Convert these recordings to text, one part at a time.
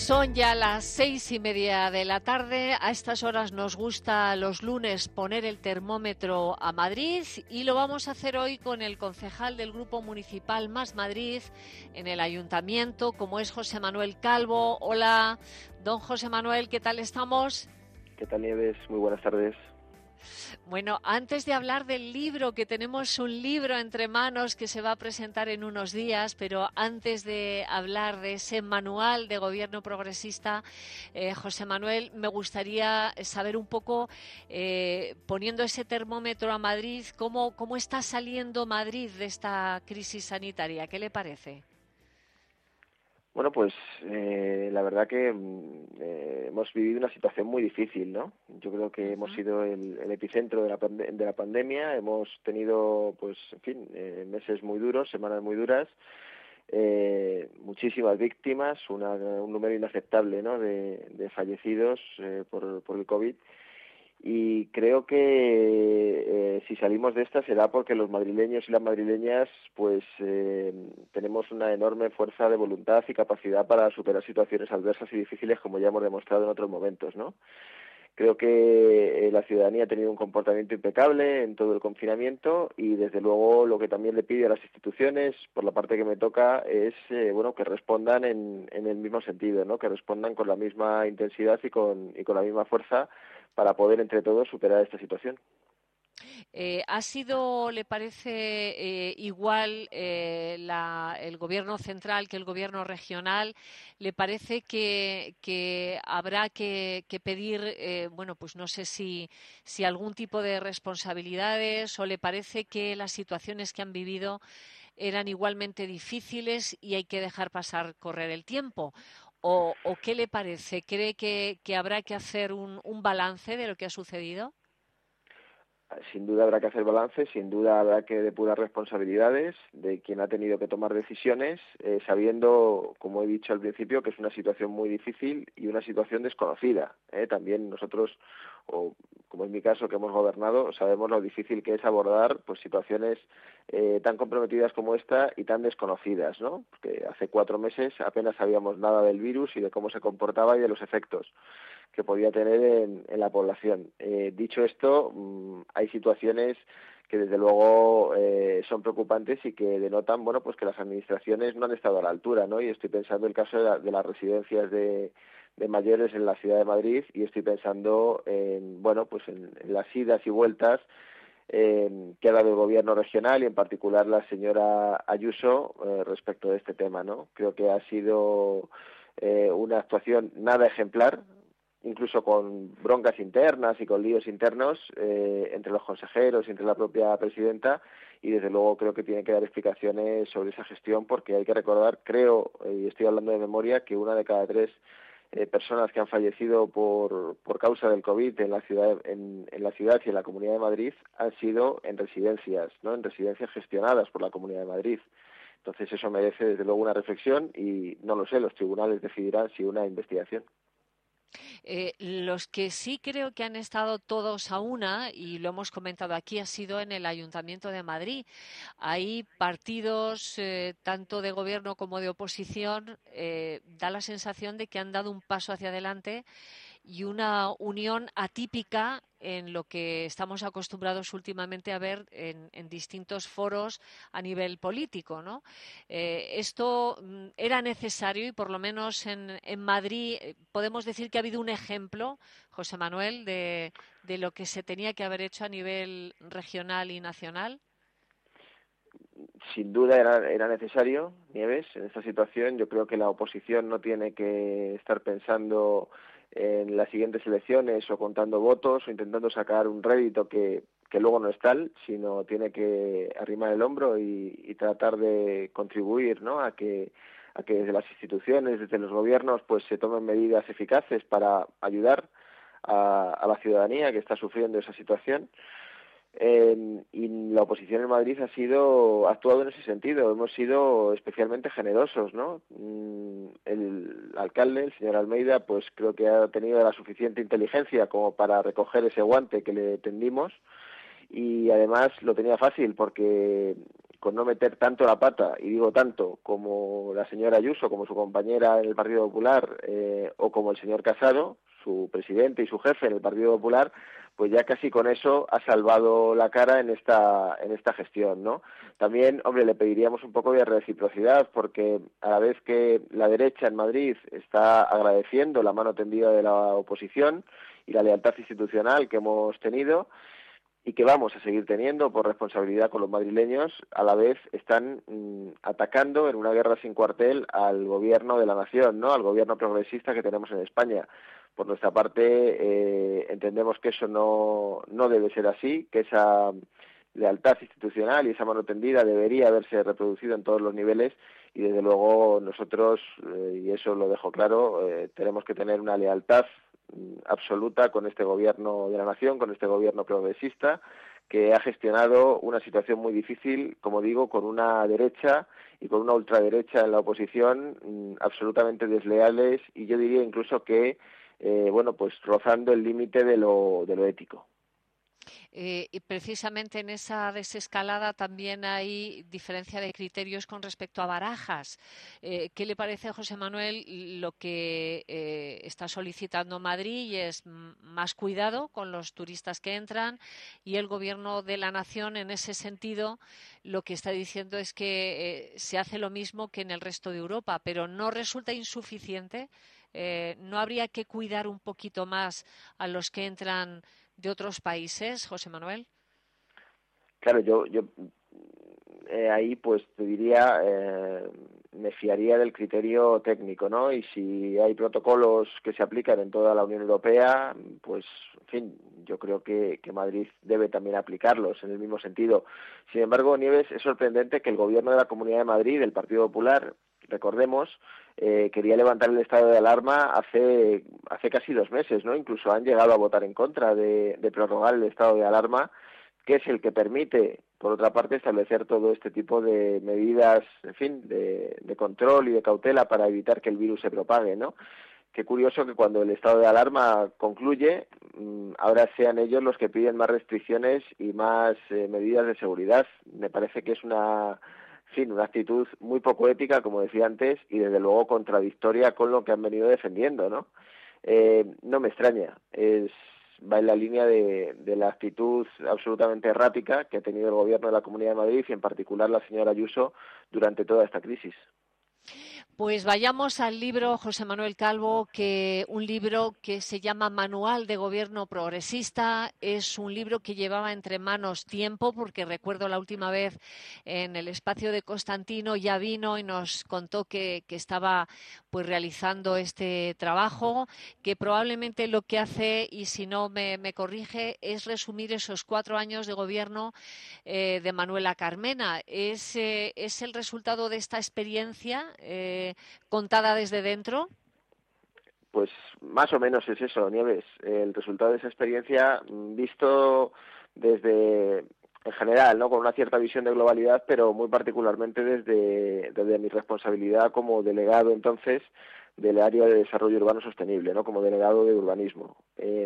Son ya las 6:30 de la tarde. A estas horas nos gusta los lunes poner el termómetro a Madrid y lo vamos a hacer hoy con el concejal del Grupo Municipal Más Madrid en el Ayuntamiento, como es José Manuel Calvo. Hola, don José Manuel, ¿qué tal estamos? ¿Qué tal, Nieves? Muy buenas tardes. Bueno, antes de hablar del libro, que tenemos un libro entre manos que se va a presentar en unos días, pero antes de hablar de ese manual de gobierno progresista, José Manuel, me gustaría saber un poco, poniendo ese termómetro a Madrid, cómo está saliendo Madrid de esta crisis sanitaria. ¿Qué le parece? Bueno, pues la verdad que hemos vivido una situación muy difícil, ¿no? Yo creo que hemos sido el epicentro de la pandemia, hemos tenido, pues, en fin, meses muy duros, semanas muy duras, muchísimas víctimas, un número inaceptable, ¿no?, de fallecidos por el COVID. Y creo que si salimos de esta será porque los madrileños y las madrileñas pues tenemos una enorme fuerza de voluntad y capacidad para superar situaciones adversas y difíciles, como ya hemos demostrado en otros momentos, ¿no? Creo que la ciudadanía ha tenido un comportamiento impecable en todo el confinamiento y desde luego lo que también le pide a las instituciones, por la parte que me toca, es que respondan en el mismo sentido, ¿no? Que respondan con la misma intensidad y con la misma fuerza para poder entre todos superar esta situación. ¿Ha sido, le parece, igual el gobierno central que el gobierno regional? ¿Le parece que habrá que pedir, bueno, pues no sé si algún tipo de responsabilidades, o le parece que las situaciones que han vivido eran igualmente difíciles y hay que dejar correr el tiempo? ¿O qué le parece? ¿Cree que habrá que hacer un balance de lo que ha sucedido? Sin duda habrá que hacer balance, sin duda habrá que depurar responsabilidades de quien ha tenido que tomar decisiones, sabiendo, como he dicho al principio, que es una situación muy difícil y una situación desconocida. También nosotros, o como en mi caso que hemos gobernado, sabemos lo difícil que es abordar pues situaciones tan comprometidas como esta y tan desconocidas, ¿no? Porque hace 4 meses apenas sabíamos nada del virus y de cómo se comportaba y de los efectos que podía tener en la población. Dicho esto, hay situaciones que desde luego son preocupantes y que denotan, bueno, pues que las administraciones no han estado a la altura, ¿no? Y estoy pensando en el caso de las residencias de mayores en la ciudad de Madrid, y estoy pensando en, bueno, pues en las idas y vueltas que ha dado el gobierno regional y en particular la señora Ayuso respecto de este tema, ¿no? Creo que ha sido una actuación nada ejemplar, incluso con broncas internas y con líos internos entre los consejeros y entre la propia presidenta, y desde luego creo que tiene que dar explicaciones sobre esa gestión, porque hay que recordar, creo, y estoy hablando de memoria, que 1 de cada 3 personas que han fallecido por causa del COVID en la ciudad en la ciudad y en la Comunidad de Madrid han sido en residencias, ¿no? En residencias gestionadas por la Comunidad de Madrid. Entonces eso merece desde luego una reflexión y no lo sé, los tribunales decidirán si una investigación. Los que sí creo que han estado todos a una, y lo hemos comentado aquí, ha sido en el Ayuntamiento de Madrid. Hay partidos, tanto de gobierno como de oposición, da la sensación de que han dado un paso hacia adelante y una unión atípica en lo que estamos acostumbrados últimamente a ver en distintos foros a nivel político, ¿no? Esto era necesario y por lo menos en Madrid podemos decir que ha habido un ejemplo, José Manuel, de lo que se tenía que haber hecho a nivel regional y nacional. Sin duda era necesario, Nieves, en esta situación. Yo creo que la oposición no tiene que estar pensando en las siguientes elecciones o contando votos o intentando sacar un rédito que luego no es tal, sino tiene que arrimar el hombro y tratar de contribuir, ¿no?, a que desde las instituciones, desde los gobiernos, pues se tomen medidas eficaces para ayudar a la ciudadanía que está sufriendo esa situación. Y la oposición en Madrid ha actuado en ese sentido. Hemos sido especialmente generosos, ¿no? El alcalde, el señor Almeida, pues creo que ha tenido la suficiente inteligencia como para recoger ese guante que le tendimos, y además lo tenía fácil porque con no meter tanto la pata, y digo tanto, como la señora Ayuso, como su compañera en el Partido Popular, o como el señor Casado, su presidente y su jefe en el Partido Popular, pues ya casi con eso ha salvado la cara en esta gestión, ¿no? También, hombre, le pediríamos un poco de reciprocidad, porque a la vez que la derecha en Madrid está agradeciendo la mano tendida de la oposición y la lealtad institucional que hemos tenido y que vamos a seguir teniendo por responsabilidad con los madrileños, a la vez están atacando en una guerra sin cuartel al gobierno de la nación, ¿no? Al gobierno progresista que tenemos en España. Por nuestra parte, entendemos que eso no debe ser así, que esa lealtad institucional y esa mano tendida debería haberse reproducido en todos los niveles, y desde luego nosotros, y eso lo dejo claro, tenemos que tener una lealtad absoluta con este gobierno de la nación, con este gobierno progresista, que ha gestionado una situación muy difícil, como digo, con una derecha y con una ultraderecha en la oposición absolutamente desleales, y yo diría incluso que pues rozando el límite de lo ético. Y precisamente en esa desescalada también hay diferencia de criterios con respecto a Barajas. ¿Qué le parece a José Manuel lo que está solicitando Madrid, y es más cuidado con los turistas que entran, y el Gobierno de la Nación en ese sentido lo que está diciendo es que se hace lo mismo que en el resto de Europa, pero no resulta insuficiente? ¿No habría que cuidar un poquito más a los que entran de otros países, José Manuel? Claro, yo ahí pues te diría, me fiaría del criterio técnico, ¿no? Y si hay protocolos que se aplican en toda la Unión Europea, pues, en fin, yo creo que Madrid debe también aplicarlos en el mismo sentido. Sin embargo, Nieves, es sorprendente que el gobierno de la Comunidad de Madrid, del Partido Popular, recordemos, quería levantar el estado de alarma hace casi 2 meses, ¿no? Incluso han llegado a votar en contra de prorrogar el estado de alarma, que es el que permite, por otra parte, establecer todo este tipo de medidas, en fin, de control y de cautela para evitar que el virus se propague, ¿no? Qué curioso que cuando el estado de alarma concluye, ahora sean ellos los que piden más restricciones y más medidas de seguridad. Me parece que es una actitud muy poco ética, como decía antes, y desde luego contradictoria con lo que han venido defendiendo, ¿no? No me extraña, va en la línea de la actitud absolutamente errática que ha tenido el gobierno de la Comunidad de Madrid y en particular la señora Ayuso durante toda esta crisis. Pues vayamos al libro, José Manuel Calvo, un libro que se llama Manual de Gobierno Progresista. Es un libro que llevaba entre manos tiempo, porque recuerdo la última vez en el espacio de Constantino ya vino y nos contó que estaba pues realizando este trabajo, que probablemente lo que hace, y si no me corrige, es resumir esos 4 años de gobierno de Manuela Carmena. ¿Es el resultado de esta experiencia contada desde dentro? Pues más o menos es eso, Nieves. El resultado de esa experiencia visto desde, en general, ¿no? Con una cierta visión de globalidad, pero muy particularmente desde mi responsabilidad como delegado entonces del área de desarrollo urbano sostenible, ¿no? Como delegado de urbanismo.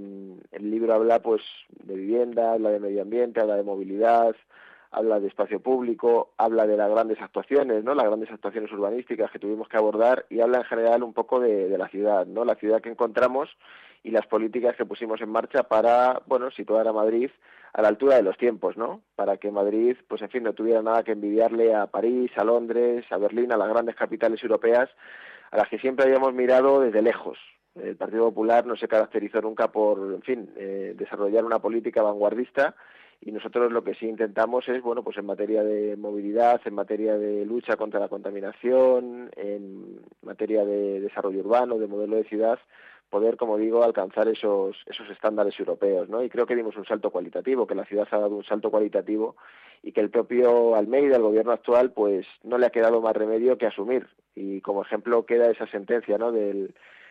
El libro habla pues de vivienda, habla de medio ambiente, habla de movilidad, habla de espacio público, habla de las grandes actuaciones, ¿no? Las grandes actuaciones urbanísticas que tuvimos que abordar, y habla en general un poco de la ciudad, ¿no? La ciudad que encontramos y las políticas que pusimos en marcha para, situar a Madrid a la altura de los tiempos, ¿no? Para que Madrid, pues en fin, no tuviera nada que envidiarle a París, a Londres, a Berlín, a las grandes capitales europeas, a las que siempre habíamos mirado desde lejos. El Partido Popular no se caracterizó nunca por, en fin, desarrollar una política vanguardista, y nosotros lo que sí intentamos es, pues en materia de movilidad, en materia de lucha contra la contaminación, en materia de desarrollo urbano, de modelo de ciudad, poder, como digo, alcanzar esos estándares europeos, ¿no? Y creo que dimos un salto cualitativo, que la ciudad ha dado un salto cualitativo, y que el propio Almeida, el gobierno actual, pues no le ha quedado más remedio que asumir. Y como ejemplo queda esa sentencia, ¿no? del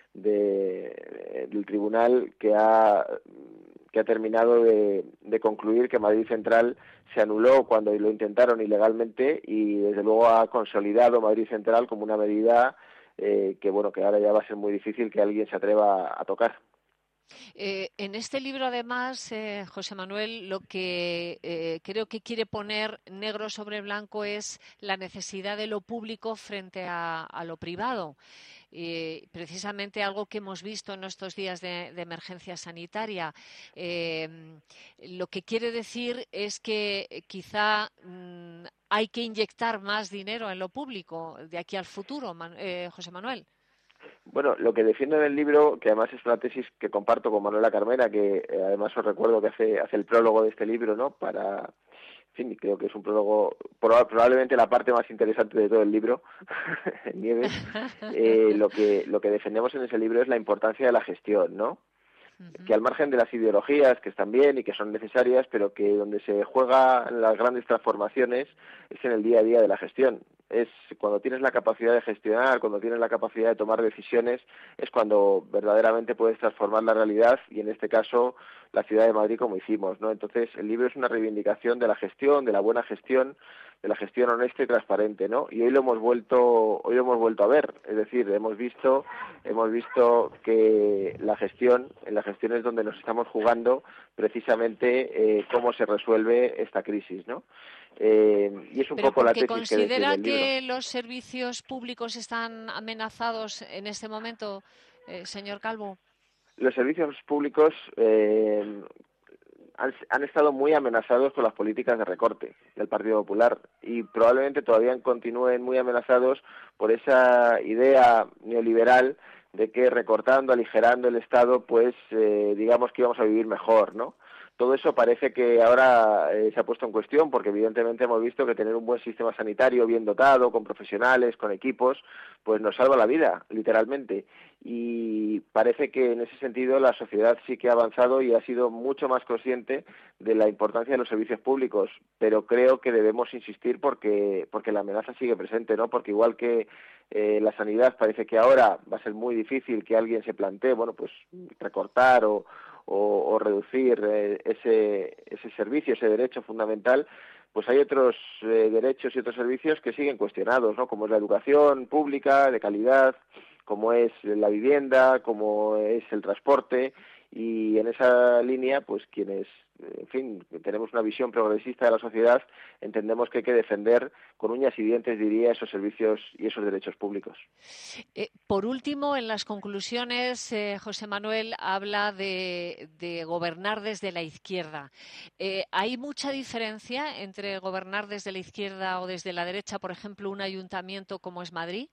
tribunal que ha terminado de concluir que Madrid Central se anuló cuando lo intentaron ilegalmente, y desde luego ha consolidado Madrid Central como una medida que ahora ya va a ser muy difícil que alguien se atreva a tocar. En este libro, además, José Manuel, lo que creo que quiere poner negro sobre blanco es la necesidad de lo público frente a lo privado. Precisamente algo que hemos visto en estos días de emergencia sanitaria. Lo que quiere decir es que quizá hay que inyectar más dinero en lo público de aquí al futuro, José Manuel. Bueno, lo que defiendo en el libro, que además es una tesis que comparto con Manuela Carmena, que además os recuerdo que hace el prólogo de este libro, ¿no? En fin, creo que es un prólogo, probablemente la parte más interesante de todo el libro, Nieves. Lo que defendemos en ese libro es la importancia de la gestión, ¿no? Que al margen de las ideologías, que están bien y que son necesarias, pero que donde se juegan las grandes transformaciones es en el día a día de la gestión. Es cuando tienes la capacidad de gestionar, cuando tienes la capacidad de tomar decisiones, es cuando verdaderamente puedes transformar la realidad, y en este caso la ciudad de Madrid, como hicimos, ¿no? Entonces el libro es una reivindicación de la gestión, de la buena gestión, de la gestión honesta y transparente, ¿no? Y hoy lo hemos vuelto a ver, es decir, hemos visto que en la gestión es donde nos estamos jugando precisamente cómo se resuelve esta crisis, ¿no? Y es un Pero poco la porque tesis que defiende considera el libro. que los servicios públicos están amenazados en este momento, señor Calvo. Los servicios públicos han estado muy amenazados con las políticas de recorte del Partido Popular, y probablemente todavía continúen muy amenazados por esa idea neoliberal de que recortando, aligerando el Estado, pues digamos que íbamos a vivir mejor, ¿no? Todo eso parece que ahora se ha puesto en cuestión, porque evidentemente hemos visto que tener un buen sistema sanitario bien dotado, con profesionales, con equipos, pues nos salva la vida, literalmente. Y parece que en ese sentido la sociedad sí que ha avanzado y ha sido mucho más consciente de la importancia de los servicios públicos, pero creo que debemos insistir porque la amenaza sigue presente, ¿no? Porque igual que la sanidad, parece que ahora va a ser muy difícil que alguien se plantee, bueno, pues recortar o reducir ese servicio, ese derecho fundamental. Pues hay otros derechos y otros servicios que siguen cuestionados, ¿no? Como es la educación pública de calidad, como es la vivienda, como es el transporte, y en esa línea, pues quienes, en fin, tenemos una visión progresista de la sociedad, entendemos que hay que defender con uñas y dientes, diría, esos servicios y esos derechos públicos. Por último, en las conclusiones, José Manuel habla de gobernar desde la izquierda. ¿Hay mucha diferencia entre gobernar desde la izquierda o desde la derecha, por ejemplo, un ayuntamiento como es Madrid?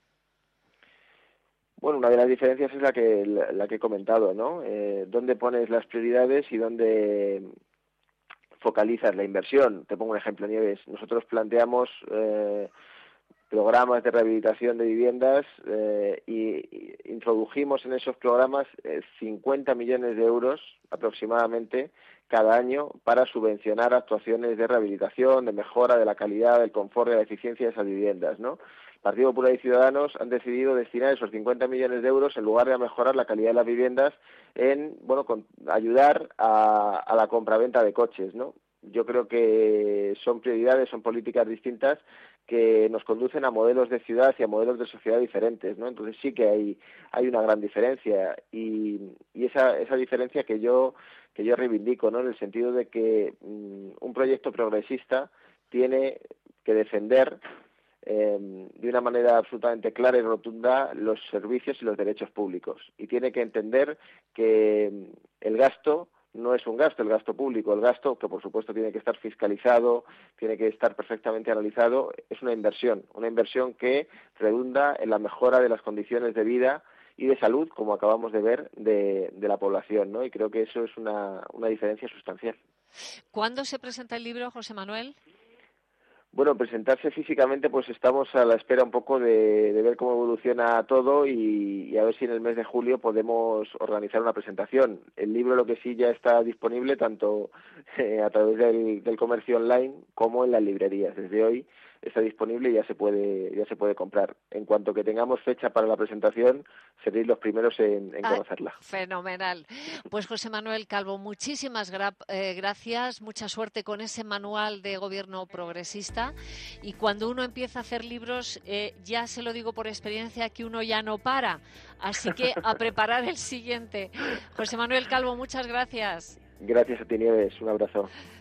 Bueno, una de las diferencias es la que he comentado, ¿no? Dónde pones las prioridades y dónde focalizas la inversión. Te pongo un ejemplo, Nieves. Nosotros planteamos programas de rehabilitación de viviendas y introdujimos en esos programas 50 millones de euros aproximadamente cada año para subvencionar actuaciones de rehabilitación, de mejora de la calidad, del confort, de la eficiencia de esas viviendas, ¿no? Partido Popular y Ciudadanos han decidido destinar esos 50 millones de euros, en lugar de a mejorar la calidad de las viviendas, en ayudar a la compraventa de coches, ¿no? Yo creo que son prioridades, son políticas distintas que nos conducen a modelos de ciudad y a modelos de sociedad diferentes, ¿no? Entonces sí que hay una gran diferencia, y esa diferencia que yo reivindico, ¿no? En el sentido de que un proyecto progresista tiene que defender de una manera absolutamente clara y rotunda los servicios y los derechos públicos, y tiene que entender que el gasto no es un gasto, el gasto público, el gasto que por supuesto tiene que estar fiscalizado, tiene que estar perfectamente analizado, es una inversión que redunda en la mejora de las condiciones de vida y de salud, como acabamos de ver, de la población, ¿no? Y creo que eso es una diferencia sustancial. ¿Cuándo se presenta el libro, José Manuel? Bueno, presentarse físicamente, pues estamos a la espera un poco de ver cómo evoluciona todo, y a ver si en el mes de julio podemos organizar una presentación. El libro, lo que sí, ya está disponible tanto a través del comercio online como en las librerías. Desde hoy está disponible y ya se puede comprar. En cuanto que tengamos fecha para la presentación, seréis los primeros en conocerla. Fenomenal. Pues José Manuel Calvo, muchísimas gracias, mucha suerte con ese manual de gobierno progresista, y cuando uno empieza a hacer libros, ya se lo digo por experiencia, que uno ya no para, así que a preparar el siguiente. José Manuel Calvo, muchas gracias. Gracias a ti, Nieves, un abrazo.